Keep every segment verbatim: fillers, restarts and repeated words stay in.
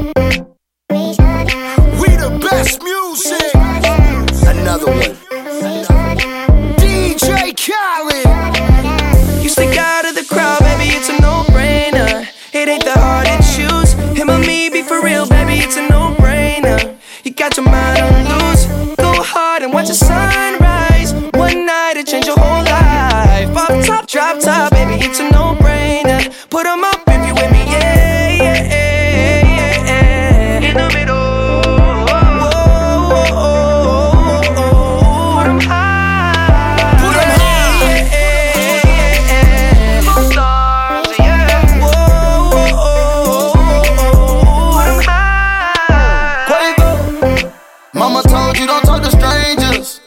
We the best music. Another one. D J Khaled. You stick out of the crowd, baby, it's a no-brainer. It ain't that hard to choose. Him or me, be for real, baby, it's a no-brainer. You got your mind on loose. Go hard and watch the sunrise. One night it change your whole life. Off top, drop top, baby, it's a no-brainer. Put 'em up if you with me, yeah, yeah, yeah, yeah, yeah. In the middle. Mama told you don't talk to strangers.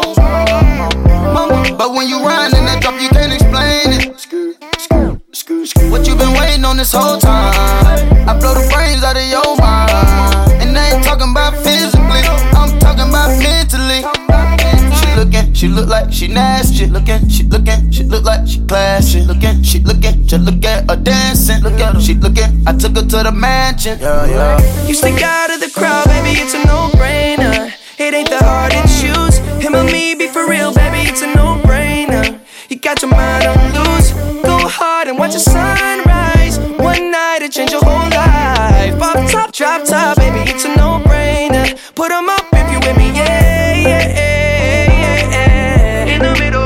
Mama, but when you ride in that drop, you can't explain it. What you been waiting on this whole time? I blow the brains out of your mind. And I ain't talking about physically, I'm talking about mentally. She looking, she look like she nasty. She looking, she looking, she look like she classy. Looking, she looking, just look at her dancing. Look at her, she looking, I took her to the mansion. Yeah, yeah. You stick out of the crowd, baby, it's a no-brainer. It ain't that hard to choose. Him or me, be for real, baby, it's a no-brainer. You got your mind on loose. Go hard and watch the sunrise. One night it change your whole life. Off top, drop top, baby, it's a no-brainer. Put 'em up if you with me, yeah, yeah, yeah, yeah, yeah. In the middle.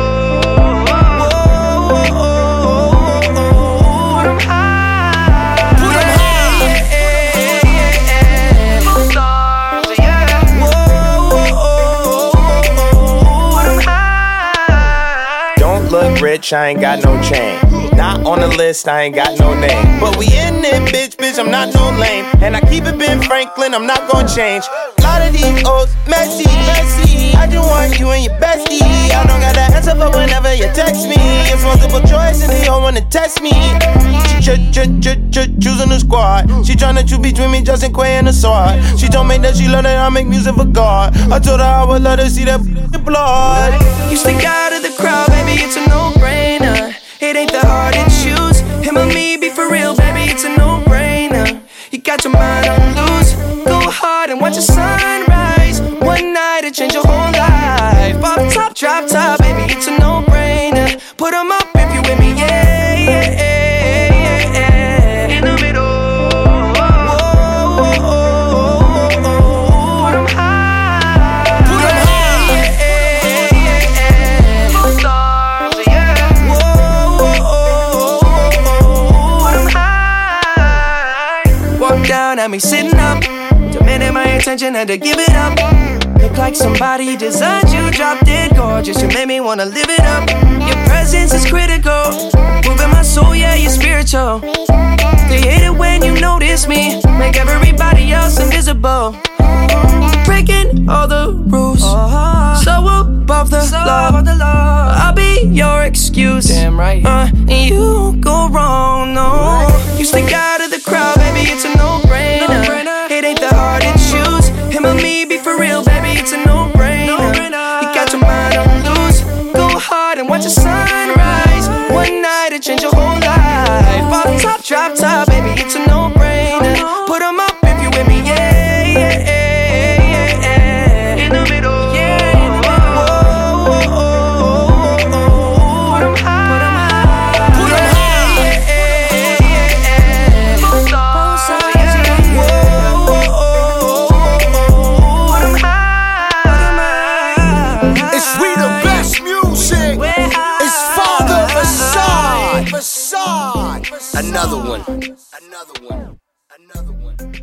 Look rich, I ain't got no chain. Not on the list, I ain't got no name. But we in it, bitch, bitch, I'm not no lame. And I keep it Ben Franklin, I'm not gon' change. A lot of these old messy, messy. I just want you and your bestie. I don't got the answer for whenever you text me. It's multiple choice and they all wanna test me. She ch ch ch ch choosing the squad. She tryna choose between me, Justin Quay and the sword. She told me that she love that I make music for God. I told her I would let her see that blood. You stick out of the crowd, baby, it's a no-brainer. It ain't that hard to choose. Him or me, be for real, baby, it's a no-brainer. You got your mind on loose. Go hard and watch the sunrise. One night it change your whole life. Off top, drop top, baby, it's a no-brainer. Put 'em up if you with me, yeah, yeah, yeah, yeah, yeah. In the middle. Down at me sitting up, demanding my attention, had to give it up. Look like somebody designed you, drop dead gorgeous. You made me wanna live it up. Your presence is critical, moving my soul, yeah, you're spiritual. They hate it when you notice me, make everybody else invisible. Breaking all the rules, so above the law. I'll be your excuse, damn right. Uh, and you won't go wrong, no. You stick out of the crowd, baby, it's a no-brainer. It ain't that hard to choose. Him or me, be for real, baby, it's a no-brainer. You got your mind on loose. Go hard and watch the sunrise. One night it change your whole life. Off top, drop top, baby, it's a no-brainer. Put 'em up if you with me, yeah, yeah, yeah, yeah. In the middle, yeah, in the middle. Whoa, whoa, whoa, whoa. Put 'em high, put 'em high, yeah, yeah, yeah. Both sides, yeah. Whoa, whoa, whoa. Put 'em high, put 'em high. It's we the best music. It's Father Assad. Assad. Another one. Another one. Another one.